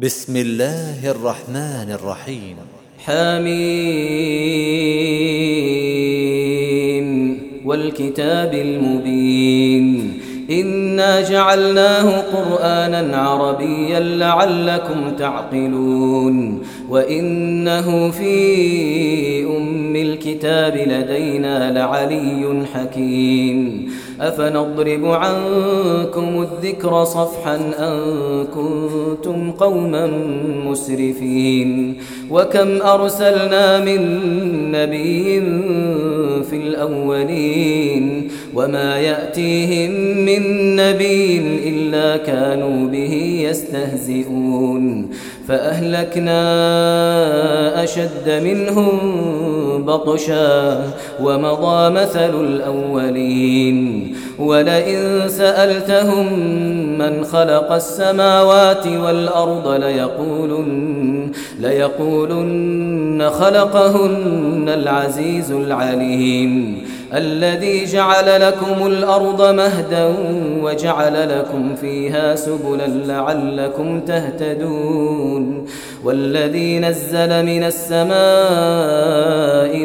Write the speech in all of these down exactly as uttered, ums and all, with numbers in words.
بسم الله الرحمن الرحيم. حميم والكتاب المبين إنا جعلناه قرآنا عربيا لعلكم تعقلون وإنه في أم الكتاب لدينا لعلي حكيم أفنضرب عنكم الذكر صفحا أن كنتم قوما مسرفين وكم أرسلنا من نبي في الأولين وما يأتيهم من نبي إلا كانوا به يستهزئون فأهلكنا أشد منهم بطشا ومضى مثل الأولين ولئن سألتهم من خلق السماوات والأرض ليقولن, ليقولن خلقهن العزيز العليم الذي جعل لكم الأرض مهدا وجعل لكم فيها سبلا لعلكم تهتدون والذي نزل من السماء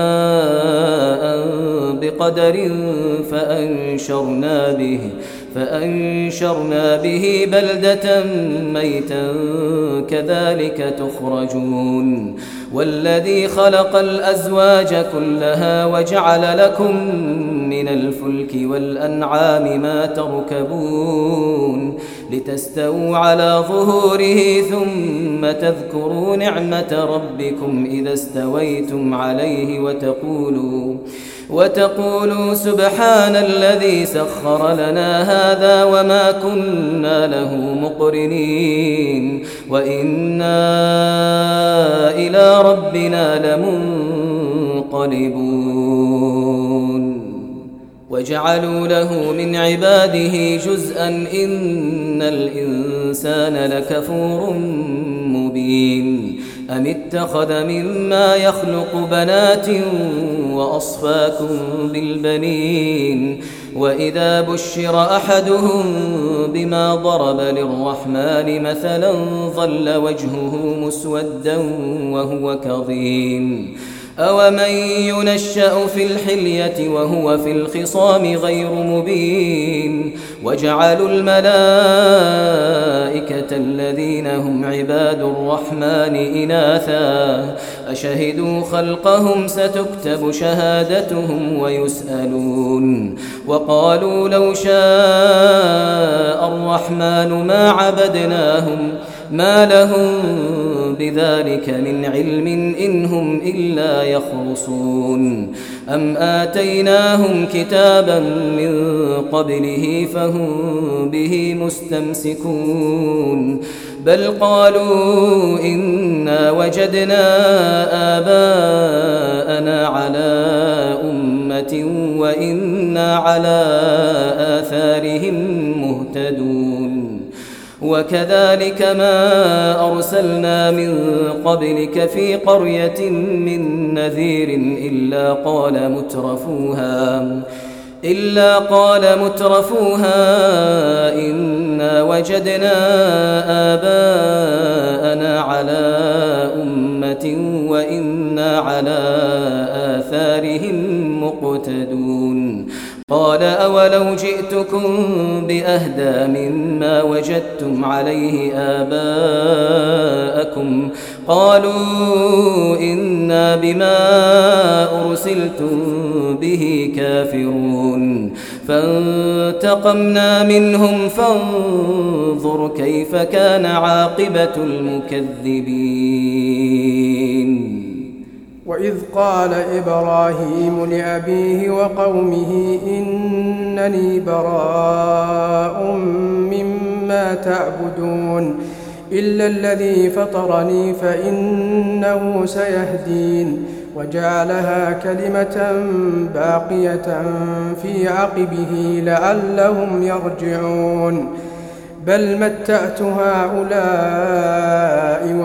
ماء بقدر فأنشرنا به فأنشرنا به بلدة ميتا كذلك تخرجون والذي خلق الأزواج كلها وجعل لكم من الفلك والأنعام ما تركبون لتستووا على ظهوره ثم تذكروا نعمة ربكم إذا استويتم عليه وتقولوا وتقولوا سبحان الذي سخر لنا هذا وما كنا له مقرنين وإنا إلى ربنا لمنقلبون وجعلوا له من عباده جزءا إن الإنسان لكفور مبين أم اتخذ مما يخلق بنات وأصفاكم بالبنين وإذا بشر أحدهم بما ضرب للرحمن مثلا ظل وجهه مسودا وهو كظيم أومن ينشأ في الحلية وهو في الخصام غير مبين وجعلوا الملائكة الذين هم عباد الرحمن إناثا أشهدوا خلقهم ستكتب شهادتهم ويسألون وقالوا لو شاء الرحمن ما عبدناهم ما لهم بذلك من علم إن هم إلا يخرصون أم آتيناهم كتابا من قبله فهم به مستمسكون بل قالوا إنا وجدنا آباءنا على أمة وإنا على آثارهم مهتدون وكذلك ما أرسلنا من قبلك في قرية من نذير إلا قال مترفوها إلا قال مترفوها إنا وجدنا آباءنا على أمة وإنا على آثارهم مقتدون قال أولو جئتكم بأهدى مما وجدتم عليه آباءكم قالوا إنا بما أرسلتم به كافرون فانتقمنا منهم فانظر كيف كان عاقبة المكذبين وإذ قال إبراهيم لأبيه وقومه إنني براء مما تعبدون إلا الذي فطرني فإنه سيهدين وجعلها كلمة باقية في عقبه لعلهم يرجعون بل متعت هؤلاء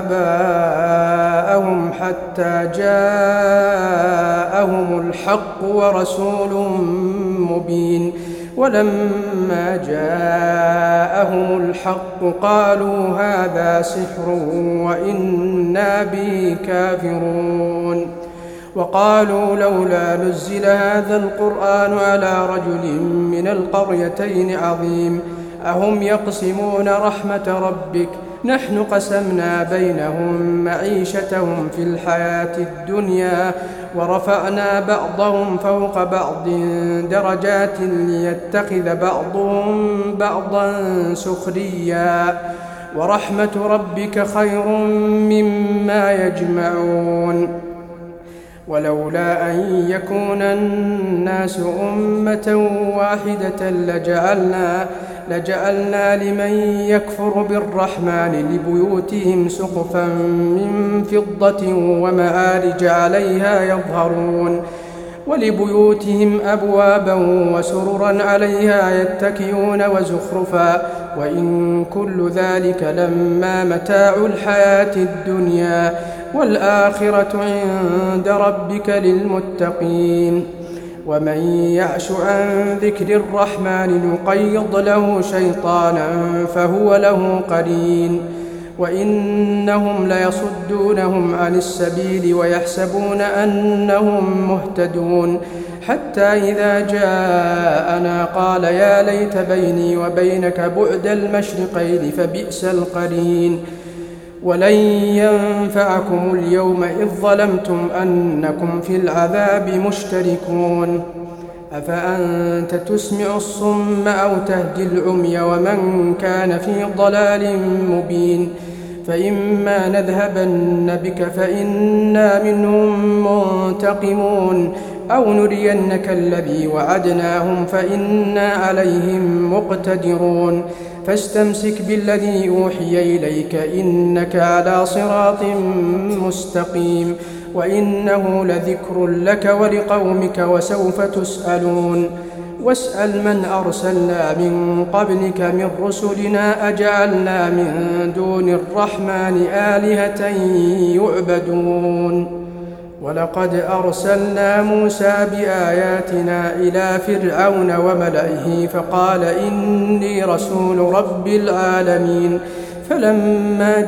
وآباءهم حتى جاءهم الحق ورسول مبين ولما جاءهم الحق قالوا هذا سحر وإنا به كافرون وقالوا لولا نزل هذا القرآن على رجل من القريتين عظيم أهم يقسمون رحمة ربك نحن قسمنا بينهم معيشتهم في الحياة الدنيا ورفعنا بعضهم فوق بعض درجات ليتخذ بعضهم بعضا سخريا ورحمة ربك خير مما يجمعون ولولا أن يكون الناس أمة واحدة لجعلنا, لجعلنا لمن يكفر بالرحمن لبيوتهم سقفا من فضة ومعارج عليها يظهرون ولبيوتهم أبوابا وسررا عليها يتكئون وزخرفا وإن كل ذلك لما متاع الحياة الدنيا والآخرة عند ربك للمتقين ومن يعش عن ذكر الرحمن نقيض له شيطانا فهو له قرين وإنهم ليصدونهم عن السبيل ويحسبون أنهم مهتدون حتى إذا جاءنا قال يا ليت بيني وبينك بعد المشرقين فبئس القرين ولن ينفعكم اليوم إذ ظلمتم أنكم في العذاب مشتركون أفأنت تسمع الصم أو تهدي العمي ومن كان في ضلال مبين فإما نذهبن بك فإنا منهم منتقمون أو نرينك الذي وعدناهم فإنا عليهم مقتدرون فاستمسك بالذي أوحي إليك إنك على صراط مستقيم وإنه لذكر لك ولقومك وسوف تسألون واسأل من أرسلنا من قبلك من رسلنا أجعلنا من دون الرحمن آلهة يعبدون ولقد أرسلنا موسى بآياتنا إلى فرعون وملئه فقال إني رسول رب العالمين فلما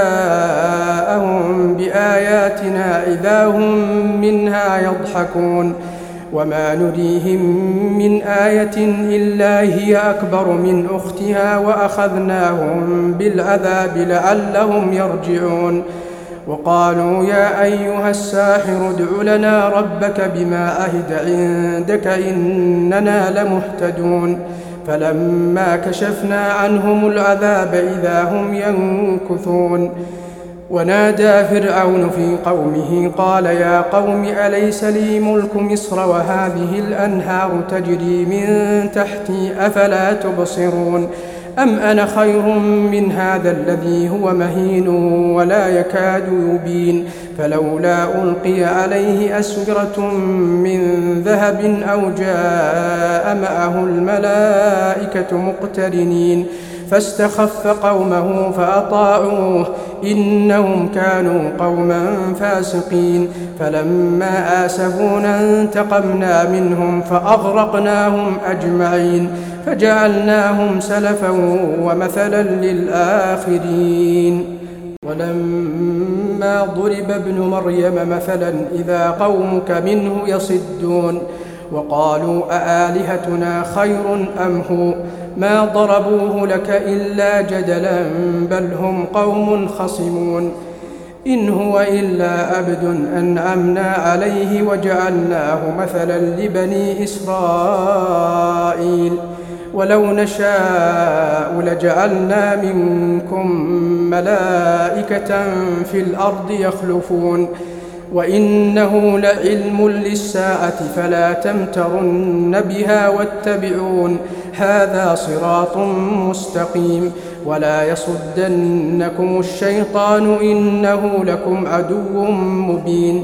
جاءهم بآياتنا إذا هم منها يضحكون وما نريهم من آية إلا هي أكبر من أختها وأخذناهم بالعذاب لعلهم يرجعون وقالوا يا أيها الساحر ادع لنا ربك بما عهد عندك إننا لمهتدون فلما كشفنا عنهم العذاب إذا هم ينكثون ونادى فرعون في قومه قال يا قوم أليس لي ملك مصر وهذه الأنهار تجري من تحتي أفلا تبصرون أم أنا خير من هذا الذي هو مهين ولا يكاد يبين فلولا ألقي عليه أسورة من ذهب أو جاء معه الملائكة مقترنين فاستخف قومه فأطاعوه إنهم كانوا قوما فاسقين فلما آسفونا انتقمنا منهم فأغرقناهم أجمعين فجعلناهم سلفا ومثلا للآخرين ولما ضرب ابن مريم مثلا إذا قومك منه يصدون وقالوا أآلهتنا خير أم هو ما ضربوه لك إلا جدلا بل هم قوم خصمون إن هو إلا عبد أنعمنا عليه وجعلناه مثلا لبني إسرائيل ولو نشاء لجعلنا منكم ملائكة في الأرض يخلفون وإنه لعلم للساعة فلا تمترن بها واتبعون هذا صراط مستقيم ولا يصدنكم الشيطان إنه لكم عدو مبين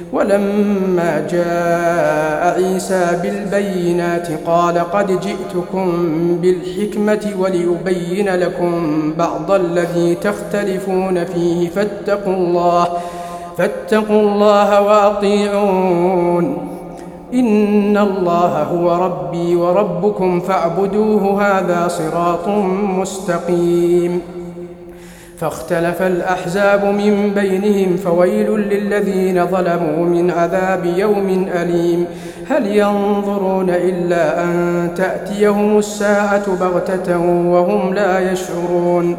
ولما جاء عيسى بالبينات قال قد جئتكم بالحكمة وليبين لكم بعض الذي تختلفون فيه فاتقوا الله فاتقوا الله وأطيعون إن الله هو ربي وربكم فاعبدوه هذا صراط مستقيم. فاختلف الأحزاب من بينهم فويل للذين ظلموا من عذاب يوم أليم. هل ينظرون إلا أن تأتيهم الساعة بغتة وهم لا يشعرون.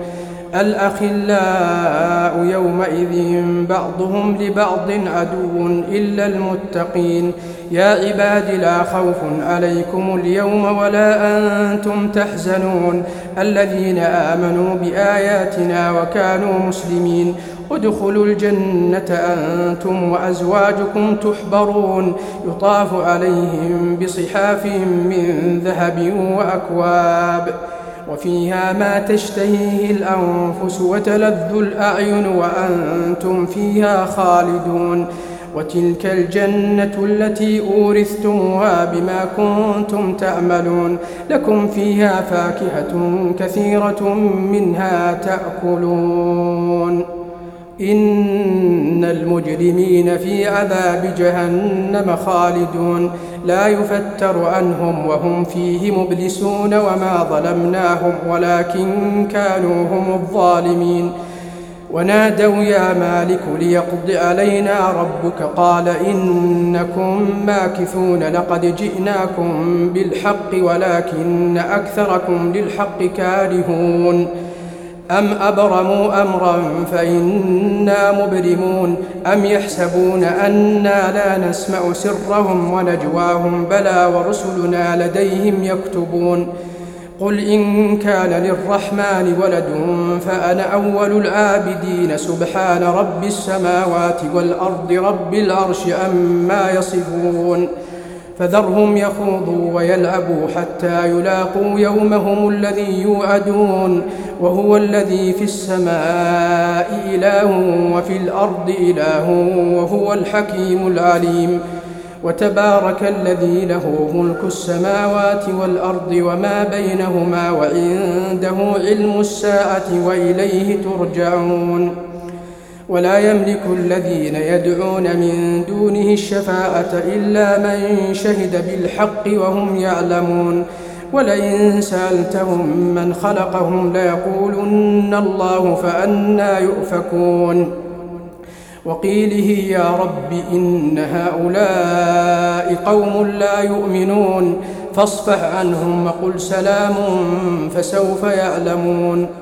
الأخلاء يومئذ بعضهم لبعض عدو إلا المتقين. يا عباد لا خوف عليكم اليوم ولا أنتم تحزنون الذين آمنوا بآياتنا وكانوا مسلمين ادخلوا الجنة أنتم وأزواجكم تحبرون يطاف عليهم بصحاف من ذهب وأكواب وفيها ما تشتهيه الأنفس وتلذ الأعين وأنتم فيها خالدون وتلك الجنة التي أورثتموها بما كنتم تعملون لكم فيها فاكهة كثيرة منها تأكلون إن المجرمين في عذاب جهنم خالدون لا يفتر عنهم وهم فيه مبلسون وما ظلمناهم ولكن كانوا هم الظالمين. ونادوا يا مالك ليقض علينا ربك قال إنكم ماكثون لقد جئناكم بالحق ولكن أكثركم للحق كارهون. أم أبرموا أمرا فإنا مبرمون أم يحسبون أنا لا نسمع سرهم ونجواهم بلى ورسلنا لديهم يكتبون. قل إن كان للرحمن ولد فأنا أول العابدين سبحان رب السماوات والأرض رب العرش عما يصفون. فذرهم يخوضوا ويلعبوا حتى يلاقوا يومهم الذي يوعدون وهو الذي في السماء إله وفي الأرض إله وهو الحكيم العليم. وتبارك الذي له ملك السماوات والأرض وما بينهما وعنده علم الساعة وإليه ترجعون. ولا يملك الذين يدعون من دونه الشفاعة إلا من شهد بالحق وهم يعلمون. ولئن سألتهم من خلقهم ليقولن الله فأنى يؤفكون. وقيله يا رب إن هؤلاء قوم لا يؤمنون فاصفح عنهم وقل سلام فسوف يعلمون.